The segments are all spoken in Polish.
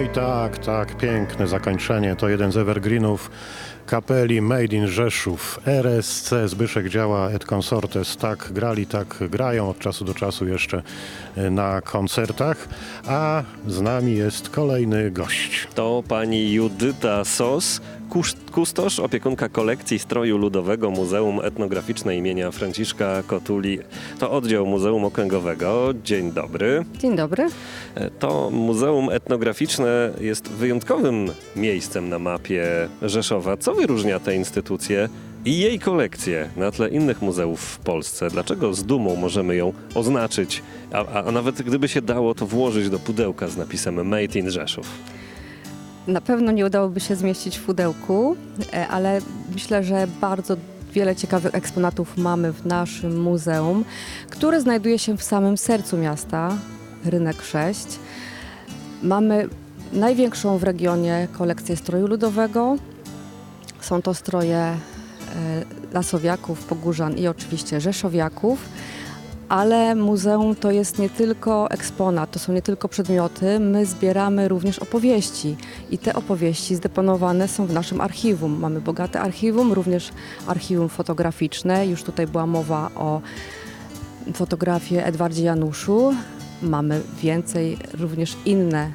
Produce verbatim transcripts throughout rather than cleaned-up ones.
Oj tak, tak, piękne zakończenie. To jeden z evergreenów kapeli Made in Rzeszów. R S C, Zbyszek Działa, et consortes. Tak grali, tak grają od czasu do czasu jeszcze na koncertach. A z nami jest kolejny gość. To pani Judyta Sos, kustosz, opiekunka kolekcji stroju ludowego Muzeum Etnograficzne imienia Franciszka Kotuli. To oddział Muzeum Okręgowego. Dzień dobry. Dzień dobry. To Muzeum Etnograficzne jest wyjątkowym miejscem na mapie Rzeszowa. Co wyróżnia tę instytucję i jej kolekcję na tle innych muzeów w Polsce? Dlaczego z dumą możemy ją oznaczyć, a, a nawet gdyby się dało to włożyć do pudełka z napisem Made in Rzeszów? Na pewno nie udałoby się zmieścić w pudełku, ale myślę, że bardzo wiele ciekawych eksponatów mamy w naszym muzeum, które znajduje się w samym sercu miasta, Rynek sześć. Mamy największą w regionie kolekcję stroju ludowego. Są to stroje lasowiaków, pogórzan i oczywiście rzeszowiaków. Ale muzeum to jest nie tylko eksponat, to są nie tylko przedmioty, my zbieramy również opowieści i te opowieści zdeponowane są w naszym archiwum. Mamy bogate archiwum, również archiwum fotograficzne, już tutaj była mowa o fotografii Edwardzie Januszu. Mamy więcej, również inne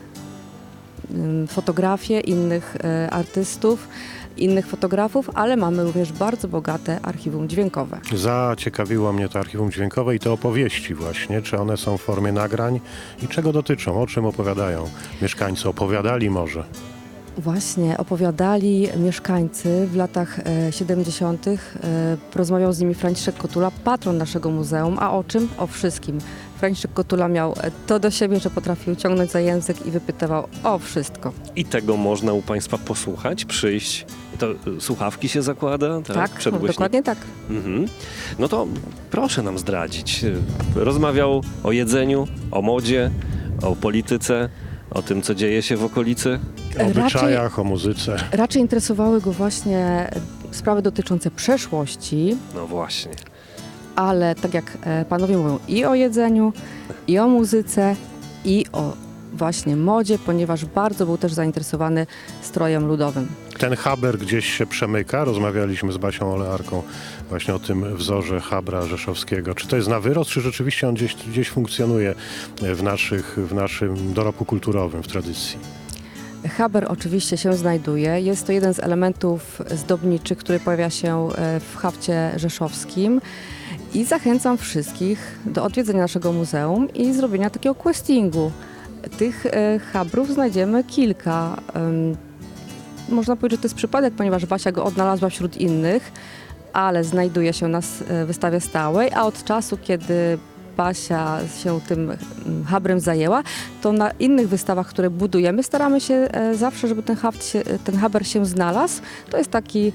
fotografie innych artystów, innych fotografów, ale mamy również bardzo bogate archiwum dźwiękowe. Zaciekawiło mnie to archiwum dźwiękowe i te opowieści właśnie. Czy one są w formie nagrań i czego dotyczą? O czym opowiadają mieszkańcy? Opowiadali może? Właśnie, opowiadali mieszkańcy w latach e, siedemdziesiątych. E, rozmawiał z nimi Franciszek Kotula, patron naszego muzeum. A o czym? O wszystkim. Franciszek Kotula miał to do siebie, że potrafił ciągnąć za język i wypytywał o wszystko. I tego można u Państwa posłuchać, przyjść. To słuchawki się zakłada? Tak, tak Przedgłośnik... dokładnie tak. Mhm. No to proszę nam zdradzić. Rozmawiał o jedzeniu, o modzie, o polityce, o tym, co dzieje się w okolicy. O obyczajach, raczej, o muzyce. Raczej interesowały go właśnie sprawy dotyczące przeszłości. No właśnie. Ale tak jak panowie mówią, i o jedzeniu, i o muzyce, i o właśnie modzie, ponieważ bardzo był też zainteresowany strojem ludowym. Ten haber gdzieś się przemyka. Rozmawialiśmy z Basią Olearką właśnie o tym wzorze habra rzeszowskiego. Czy to jest na wyrost, czy rzeczywiście on gdzieś, gdzieś funkcjonuje w, naszych, w naszym dorobku kulturowym, w tradycji? Haber oczywiście się znajduje. Jest to jeden z elementów zdobniczych, który pojawia się w hafcie rzeszowskim. I zachęcam wszystkich do odwiedzenia naszego muzeum i zrobienia takiego questingu. Tych e, habrów znajdziemy kilka. Um, można powiedzieć, że to jest przypadek, ponieważ Basia go odnalazła wśród innych, ale znajduje się na wystawie stałej, a od czasu, kiedy Basia się tym habrem zajęła, to na innych wystawach, które budujemy, staramy się e, zawsze, żeby ten, haft się, ten haber się znalazł. To jest taki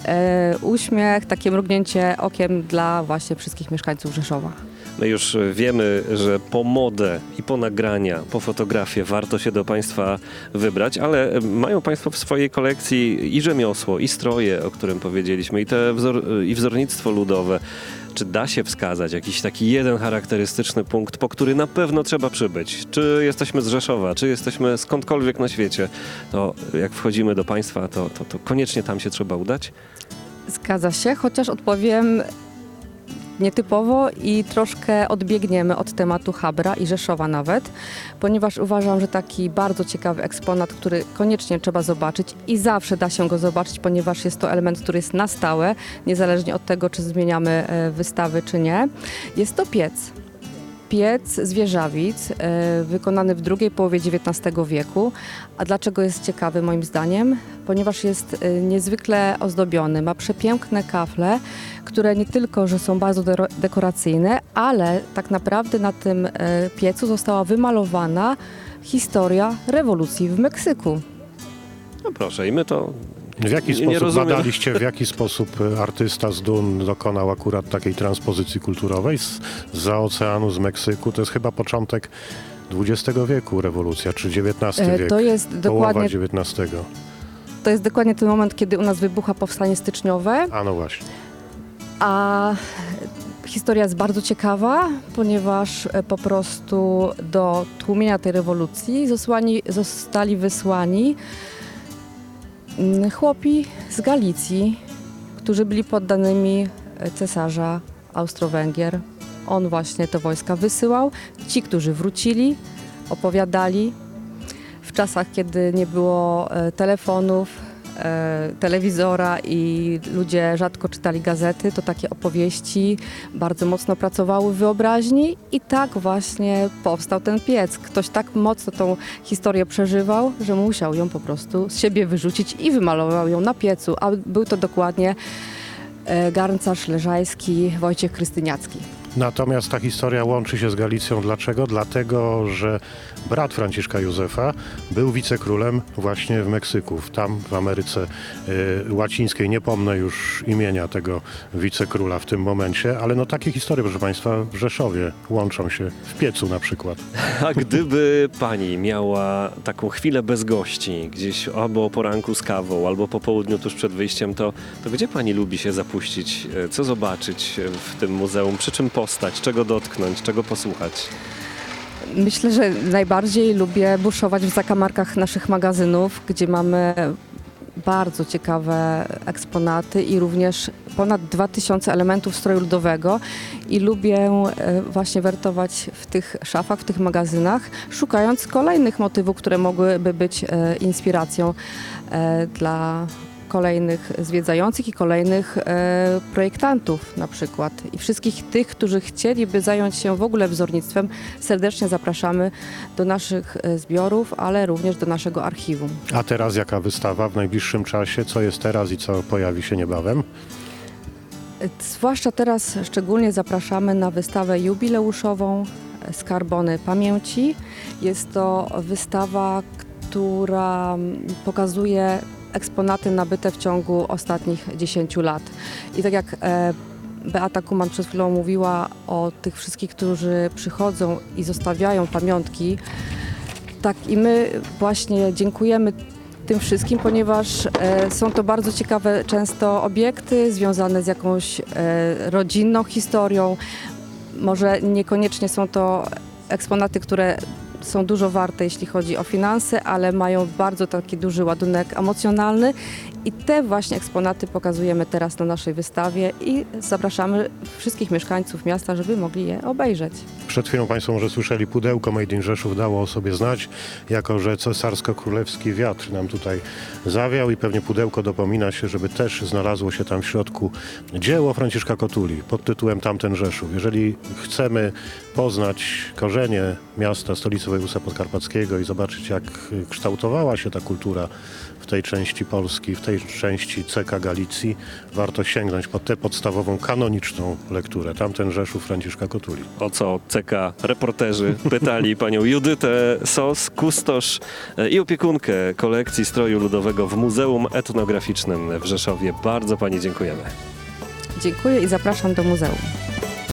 e, uśmiech, takie mrugnięcie okiem dla właśnie wszystkich mieszkańców Rzeszowa. My już wiemy, że po modę i po nagrania, po fotografię warto się do Państwa wybrać, ale mają Państwo w swojej kolekcji i rzemiosło, i stroje, o którym powiedzieliśmy, i, te wzor i wzornictwo ludowe. Czy da się wskazać jakiś taki jeden charakterystyczny punkt, po który na pewno trzeba przybyć? Czy jesteśmy z Rzeszowa, czy jesteśmy skądkolwiek na świecie, to jak wchodzimy do Państwa, to, to, to koniecznie tam się trzeba udać? Zgadza się, chociaż odpowiem nietypowo i troszkę odbiegniemy od tematu habra i Rzeszowa nawet, ponieważ uważam, że taki bardzo ciekawy eksponat, który koniecznie trzeba zobaczyć i zawsze da się go zobaczyć, ponieważ jest to element, który jest na stałe, niezależnie od tego, czy zmieniamy wystawy, czy nie, jest to piec. Piec z wieżawic, e, wykonany w drugiej połowie dziewiętnastego wieku. A dlaczego jest ciekawy moim zdaniem? Ponieważ jest e, niezwykle ozdobiony, ma przepiękne kafle, które nie tylko, że są bardzo de- dekoracyjne, ale tak naprawdę na tym e, piecu została wymalowana historia rewolucji w Meksyku. No proszę, i my to... W jaki nie, sposób nie rozumiem. badaliście, w jaki sposób artysta z Dun dokonał akurat takiej transpozycji kulturowej z, za oceanu, z Meksyku? To jest chyba początek dwudziestego wieku rewolucja, czy dziewiętnasty wiek, to jest połowa dokładnie, dziewiętnastego. To jest dokładnie ten moment, kiedy u nas wybucha powstanie styczniowe. A no właśnie. A historia jest bardzo ciekawa, ponieważ e, po prostu do tłumienia tej rewolucji zostali, zostali wysłani mm, chłopi z Galicji, którzy byli poddanymi e, cesarza Austro-Węgier. On właśnie te wojska wysyłał. Ci, którzy wrócili, opowiadali w czasach, kiedy nie było e, telefonów, e, telewizora i ludzie rzadko czytali gazety, to takie opowieści bardzo mocno pracowały w wyobraźni i tak właśnie powstał ten piec. Ktoś tak mocno tą historię przeżywał, że musiał ją po prostu z siebie wyrzucić i wymalował ją na piecu, a był to dokładnie e, garncarz leżajski Wojciech Krystyniacki. Natomiast ta historia łączy się z Galicją. Dlaczego? Dlatego, że brat Franciszka Józefa był wicekrólem właśnie w Meksyku, tam w Ameryce y, Łacińskiej. Nie pomnę już imienia tego wicekróla w tym momencie, ale no takie historie, proszę Państwa, w Rzeszowie łączą się, w Piecu na przykład. A gdyby pani miała taką chwilę bez gości, gdzieś albo o poranku z kawą, albo po południu tuż przed wyjściem, to, to gdzie pani lubi się zapuścić? Co zobaczyć w tym muzeum? Przy czym postać? Czego dotknąć? Czego posłuchać? Myślę, że najbardziej lubię buszować w zakamarkach naszych magazynów, gdzie mamy bardzo ciekawe eksponaty i również ponad dwa tysiące elementów stroju ludowego i lubię e, właśnie wertować w tych szafach, w tych magazynach, szukając kolejnych motywów, które mogłyby być e, inspiracją e, dla kolejnych zwiedzających i kolejnych e, projektantów na przykład. I wszystkich tych, którzy chcieliby zająć się w ogóle wzornictwem, serdecznie zapraszamy do naszych e, zbiorów, ale również do naszego archiwum. A teraz jaka wystawa w najbliższym czasie? Co jest teraz i co pojawi się niebawem? E, Zwłaszcza teraz szczególnie zapraszamy na wystawę jubileuszową e, Skarbony Pamięci. Jest to wystawa, która mm, pokazuje eksponaty nabyte w ciągu ostatnich dziesięciu lat. I tak jak e, Beata Kuman przed chwilą mówiła o tych wszystkich, którzy przychodzą i zostawiają pamiątki, tak i my właśnie dziękujemy tym wszystkim, ponieważ e, są to bardzo ciekawe często obiekty związane z jakąś e, rodzinną historią. Może niekoniecznie są to eksponaty, które są dużo warte, jeśli chodzi o finanse, ale mają bardzo taki duży ładunek emocjonalny i te właśnie eksponaty pokazujemy teraz na naszej wystawie i zapraszamy wszystkich mieszkańców miasta, żeby mogli je obejrzeć. Przed chwilą Państwo może słyszeli, pudełko Made in Rzeszów dało o sobie znać, jako że cesarsko-królewski wiatr nam tutaj zawiał i pewnie pudełko dopomina się, żeby też znalazło się tam w środku dzieło Franciszka Kotuli pod tytułem Tamten Rzeszów. Jeżeli chcemy poznać korzenie miasta, stolicy województwa podkarpackiego i zobaczyć, jak kształtowała się ta kultura w tej części Polski, w tej części C K Galicji, warto sięgnąć po tę podstawową, kanoniczną lekturę. Tamten Rzeszów Franciszka Kotuli. O co C K reporterzy pytali panią Judytę Sos, kustosz i opiekunkę kolekcji stroju ludowego w Muzeum Etnograficznym w Rzeszowie. Bardzo pani dziękujemy. Dziękuję i zapraszam do muzeum.